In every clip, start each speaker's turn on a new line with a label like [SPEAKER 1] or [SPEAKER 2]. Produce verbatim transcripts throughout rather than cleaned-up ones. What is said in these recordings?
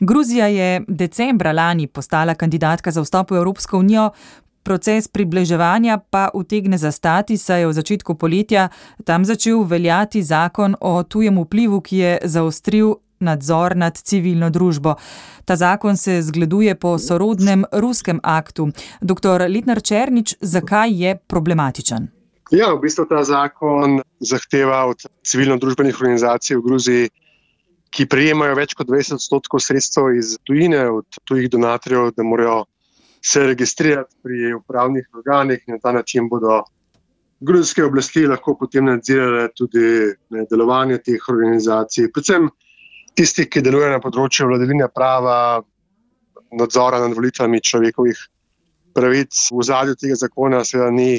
[SPEAKER 1] Gruzija je decembra lani postala kandidatka za vstop v Evropsko unijo, proces približevanja pa utegne zastati, saj je v začetku poletja tam začel veljati zakon o tujem vplivu, ki je zaostril nadzor nad civilno družbo. Ta zakon se zgleduje po sorodnem ruskem aktu. Doktor Letnar Černič, zakaj je problematičen?
[SPEAKER 2] Ja, v bistvu ta zakon zahteva od civilno-družbenih organizacij v Gruziji, ki prejemajo več kot dvajset odstotkov sredstev iz tujine, od tujih donatorjev, da morajo se registrirati pri upravnih organih in na ta način bodo gruzijske oblasti lahko potem nadzirale tudi ne, delovanje teh organizacij. Predvsem tistih, ki delujejo na področju vladavine prava, nadzora nad volitvami, človekovih pravic. V ozadju tega zakona seveda ni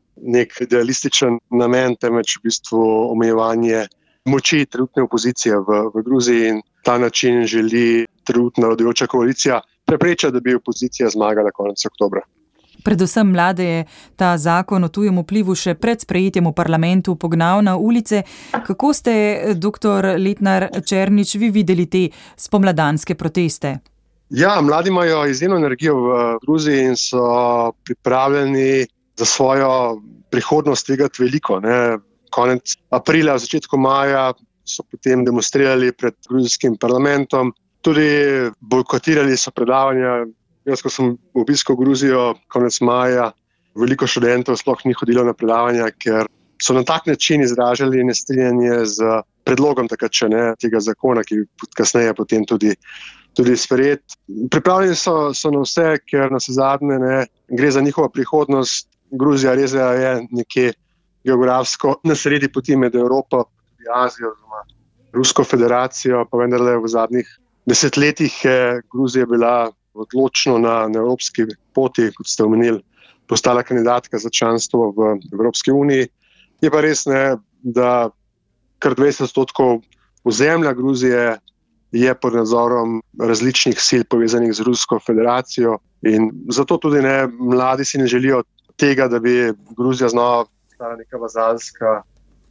[SPEAKER 2] nek idealističen namen, temveč v bistvu omejevanje moči trenutne opozicije v, v Gruziji in ta način želi trenutna vladajoča koalicija preprečiti, da bi opozicija zmagala konec oktobra.
[SPEAKER 1] Predvsem mlade je ta zakon o tujem vplivu še pred sprejetjem v parlamentu pognal na ulice. Kako ste, doktor Letnar Černič, vi videli te spomladanske proteste?
[SPEAKER 2] Ja, mladi imajo izjemno energijo v Gruziji in so pripravljeni za svojo prihodnost tvegati veliko. Ne. Konec aprila, v začetku maja so potem demonstrirali pred gruzijskim parlamentom, tudi bojkotirali so predavanja. Jaz, ko sem obiskal Gruzijo konec maja, veliko študentov sploh ni hodilo na predavanja, ker so na tak način izražali nestrinjanje z predlogom takrat, če ne, tega zakona, ki bi kasneje potem tudi, tudi sprejet. Pripravljeni so, so na vse, ker na vse zadnje ne, gre za njihovo prihodnost. Gruzija res je nekje geografsko na sredi poti med Evropo in Azijo, oziroma Rusko federacijo, pa vendarle v zadnjih desetletjih je Gruzija bila odločno na, na evropski poti, kot ste omenili, postala kandidatka za članstvo v Evropski uniji. Je pa res, ne, da kar dvajset odstotkov ozemlja Gruzije je pod nadzorom različnih sil povezanih z Rusko federacijo in zato tudi ne, mladi si ne želijo tega, da bi Gruzija znova postala neka vazalska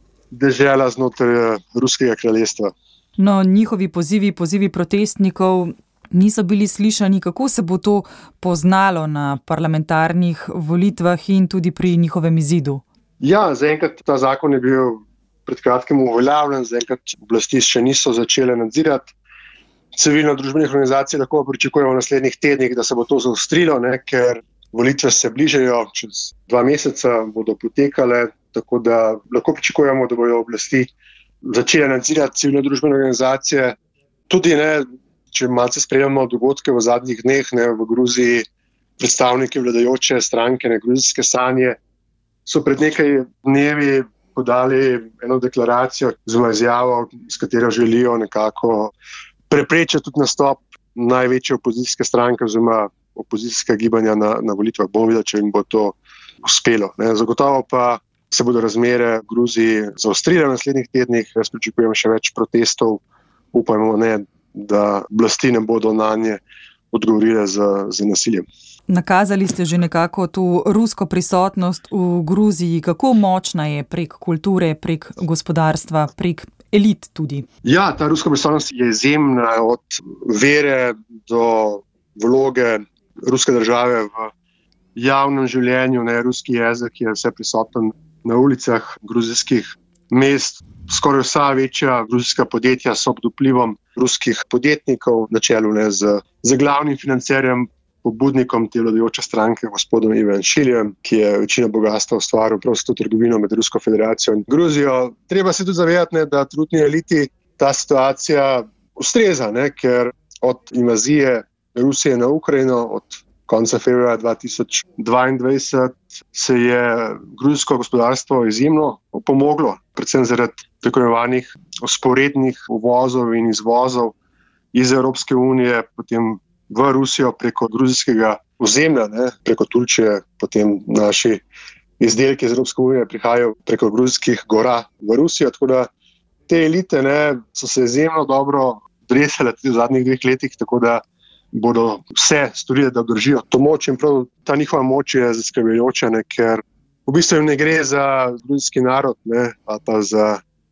[SPEAKER 2] dežela znotraj ruskega kraljestva.
[SPEAKER 1] No, njihovi pozivi, pozivi protestnikov niso bili slišani. Kako se bo to poznalo na parlamentarnih volitvah in tudi pri njihovem izidu?
[SPEAKER 2] Ja, zaenkrat ta zakon je bil pred kratkim uveljavljen, zaenkrat oblasti še niso začele nadzirati. Civilno-družbenih organizacij lahko pričakujemo v naslednjih tednih, da se bo to zaostrilo, ne, ker volitve se bližajo, čez dva meseca bodo potekale, tako da lahko pričakujemo, da bodo oblasti začele nadzirati civilno-družbene organizacije. Tudi ne, če malce spremljamo dogodke v zadnjih dneh, ne, v Gruziji predstavniki vladajoče stranke, ne, Gruzijske sanje, so pred nekaj dnevi podali eno deklaracijo, zelo izjavo, s katero želijo nekako preprečiti tudi nastop največje opozicijske stranke oziroma opozicijska gibanja na, na volitvah. Bomo videli, če jim bo to uspelo. Ne. Zagotovo pa se bodo razmere v Gruziji zaostrile v naslednjih tednih. Jaz pričakujem še več protestov. Upajmo, ne, da oblasti ne bodo na nje odgovorile z, z nasiljem.
[SPEAKER 1] Nakazali ste že nekako to rusko prisotnost v Gruziji. Kako močna je prek kulture, prek gospodarstva, prek elit tudi? Ja,
[SPEAKER 2] ta ruska prisotnost je izjemna, od vere do vloge ruske države v javnem življenju. Ne, ruski jezik je vse prisoten na ulicah gruzijskih mest. Skoraj vsa večja gruzijska podjetja so pod vplivom ruskih podjetnikov, na čelu ne, z, z glavnim financerjem, pobudnikom te vladajoče stranke, gospodom Ivanšiljem, ki je večino bogatstva ustvaril prav s to trgovino med Rusko federacijo in Gruzijo. Treba se tudi zavedati, ne, da trenutni eliti ta situacija ustreza, ne, ker od invazije Rusije na Ukrajino, od konca februarja dva tisoč dvaindvajset se je gruzijsko gospodarstvo izjemno pomoglo, predvsem zaradi tako imenovanih vzporednih uvozov in izvozov iz Evropske unije, potem v Rusijo preko gruzijskega ozemlja, ne, preko Turčije, potem naši izdelki iz Evropske unije prihajajo preko gruzijskih gora v Rusijo, tako da te elite ne, so se izjemno dobro odresale tudi v zadnjih dveh letih, tako da bodo vse storili, da obdržijo to moč in prav ta njihova moč je zaskrbljujoča, ne, ker v bistvu ne gre za gruzijski narod, ne, ali pa za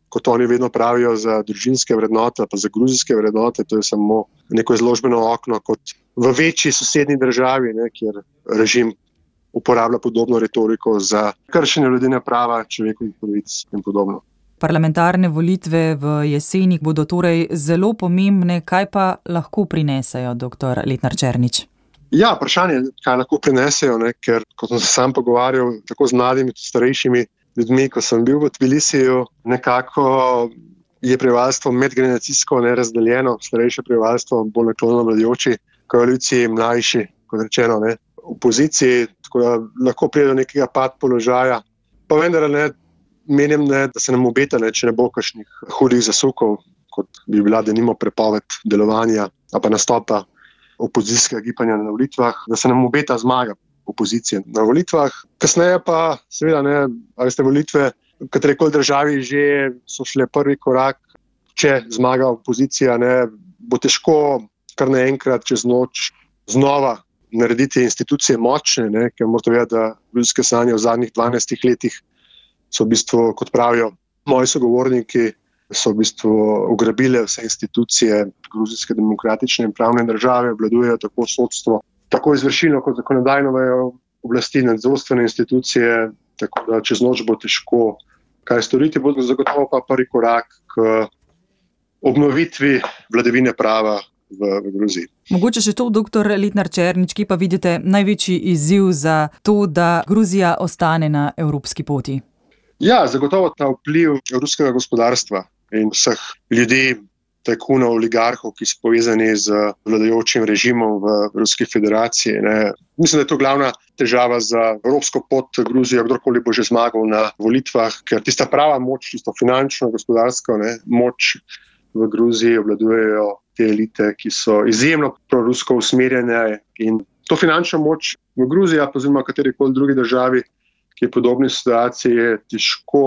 [SPEAKER 2] kot oni vedno pravijo, za družinske vrednote, pa za gruzijske vrednote, to je samo neko izložbeno okno, kot v večji sosednji državi, ne, kjer režim uporablja podobno retoriko za kršenje vladavine prava, človekovih pravic in podobno.
[SPEAKER 1] Parlamentarne volitve v jeseni bodo torej zelo pomembne. Kaj pa lahko prinesejo, doktor Letnar Černič?
[SPEAKER 2] Ja, vprašanje, kaj lahko prinesejo, ne, ker kot sem se sam pogovarjal tako z mladimi, starejšimi ljudmi, ko sem bil v Tbilisiju, nekako je prebivalstvo medgeneracijsko nerazdeljeno, starejše prebivalstvo bolj naklonjeno mladojoči, koaliciji mlajši, kot rečeno, ne, v opoziciji, tako da lahko pride do nekega pad položaja. Pa vendar ne, menim, ne, da se nam obeta, ne, če ne bo kakšnih hudih zasukov, kot bi bila denimo prepoved delovanja ali pa nastopa opozicijskega gibanja na volitvah, da se nam obeta zmaga opozicije na volitvah. Kasneje pa, seveda, ne, ali ste volitve v katerekoli državi že so šle prvi korak, če zmaga opozicija, ne, bo težko kar naenkrat čez noč znova narediti institucije močne, ne, ker morate vedeti, da ljudske sanje v zadnjih dvanajstih letih so v bistvu, kot pravijo moji sogovorniki, so v bistvu ugrabile vse institucije gruzijske demokratične in pravne države, obvladujejo tako sodstvo, tako izvršilno kot zakonodajno vejo oblasti, nadzorstvene institucije, tako da čez noč bo težko kaj storiti, bo zagotovo pa prvi korak k obnovitvi vladavine prava v, v Gruziji.
[SPEAKER 1] Mogoče še to, doktor Letnar Černič, ki pa vidite največji izziv za to, da Gruzija ostane na evropski poti?
[SPEAKER 2] Ja, zagotovo ta vpliv ruskega gospodarstva in vseh ljudi, tajkunov, oligarhov, ki so povezani z vladajočim režimom v Ruski federaciji. Ne. Mislim, da je to glavna težava za evropsko pot Gruzijo, kdorkoli bo že zmagal na volitvah, ker tista prava moč, tisto finančno, gospodarsko, ne, moč v Gruziji obvladujejo te elite, ki so izjemno prorusko usmerjene, in to finančno moč v Gruziji, oziroma v katerikoli drugi državi, ki je v podobni situaciji, je težko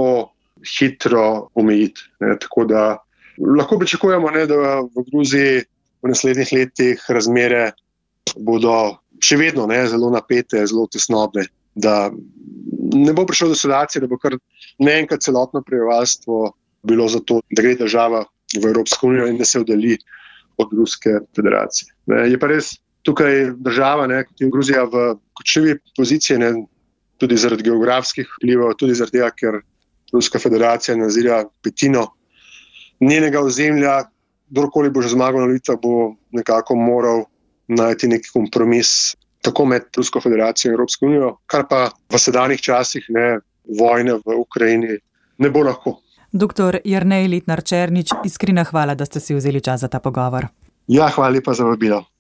[SPEAKER 2] hitro omejiti. Ne. Tako da lahko pričakujemo, ne, da v Gruziji v naslednjih letih razmere bodo še vedno, ne, zelo napete, zelo tesnobne, da ne bo prišlo do situacije, da bo kar naenkrat celotno prebivalstvo bilo za to, da gre država v Evropsko unijo in da se oddalji od Ruske federacije. Ne. Je pa res tukaj država, ne, kot je Gruzija v kočljivi poziciji, ne, tudi zaradi geografskih vplivov, tudi zaradi tega, ker Ruska federacija nadzira petino njenega ozemlja, kdorkoli bo že zmagal na volitvah, bo nekako moral najti neki kompromis tako med Rusko federacijo in Evropsko unijo, kar pa v sedanjih časih, ne, vojne v Ukrajini, ne bo lahko.
[SPEAKER 1] Doktor Jernej Letnar Černič, iskrena hvala, da ste si vzeli čas za ta pogovor.
[SPEAKER 2] Ja, hvala lepa za vabilo.